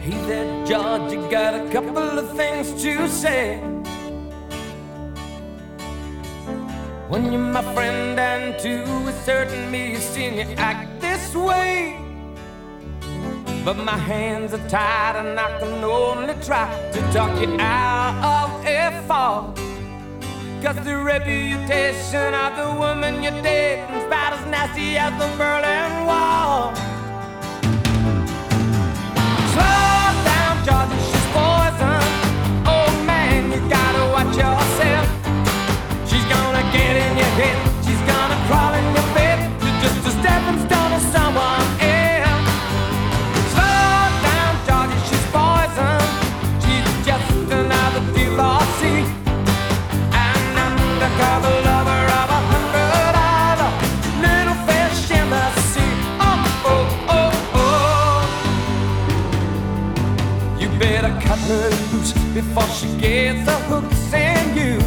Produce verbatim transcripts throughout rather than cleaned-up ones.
Hey there, George, you got a couple of things to say. When you're my friend and two, it's certain me you've seen you act this way. But my hands are tied and I can only try to talk you out of a fall. Cause the reputation of the woman you're dating's about as nasty as the Berlin Wall. Slow down, Georgie, she's poison. Oh man, you gotta watch yourself. She's gonna get in your head, she's gonna crawl in your bed. You're just a stepping stone to someone else. Slow down, Georgie, she's poison. She's just another divorcee, an undercover lover of a hundred other little fish in the sea. Oh, oh, oh, oh. You better cut her loose before she gets the hooks in you.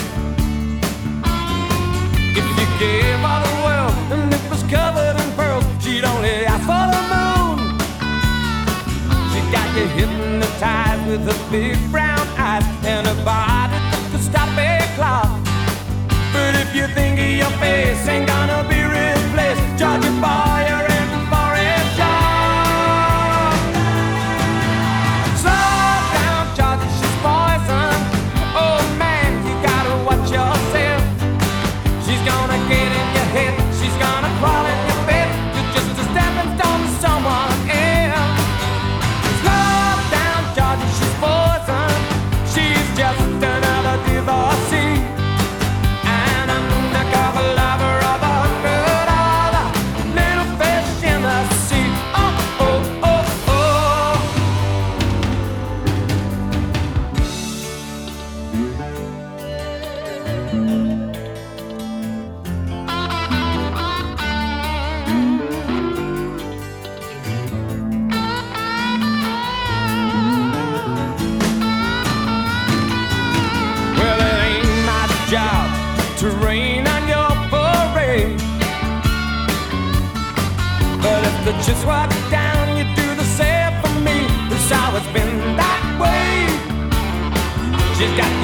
If you gave her the world and it was covered in pearls, she'd only ask for the moon. She got you hypnotized with her big brown eyes and her body that could stop a clock. But if you think your face ain't gonna be replaced, Georgie boy, you're in for a shock. Slow down, Georgie, she's poison. Oh man, you gotta watch yourself. She's gonna get in your head, she's gonna crawl in your bed. You're just a stepping stone to someone else. Slow down, Georgie, she's poison. She's just another divorcee, an undercover lover of a hundred other little fish in the sea. Oh, oh, oh, oh. Well, it ain't my job to rain on your parade, but if the chips walk down, you do the same for me. It's always been that way. She's got